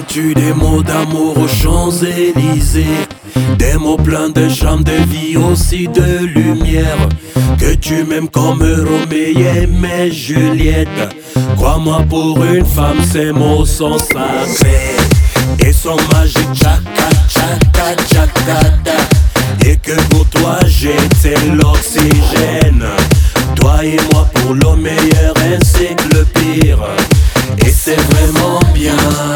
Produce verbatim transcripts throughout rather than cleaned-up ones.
Dis-tu des mots d'amour aux Champs-Élysées, des mots pleins de charme, de vie, aussi de lumière. Que tu m'aimes comme Roméo aimait Juliette. Crois-moi, pour une femme, ces mots sont sacrés et sont magiques, tchaka tchaka tchakada. Et que pour toi j'étais l'oxygène, toi et moi pour le meilleur ainsi que le pire. Et c'est vraiment bien.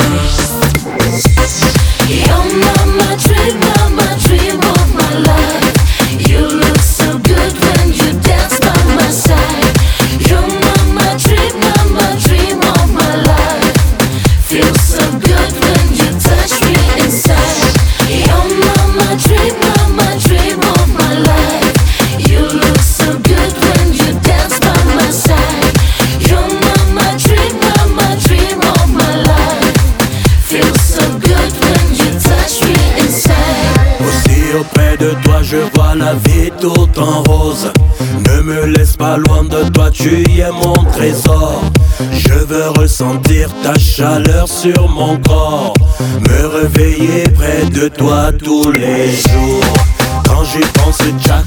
You're my dream, you're my dream of my life. You look so good when you dance by my side. You're my dream, you're my dream of my life. Feels so good when you touch me inside. You're my dream, you're my dream of my life. You look so good when you dance by my side. You're my dream, you're my dream of my life. Feels so good when you touch me inside. Aussi auprès de toi je vois la vie tout en rose. Ne me laisse pas loin de toi, tu es mon trésor. Je veux ressentir ta chaleur sur mon corps, me réveiller près de toi tous les jours. Quand j'y pense, tchak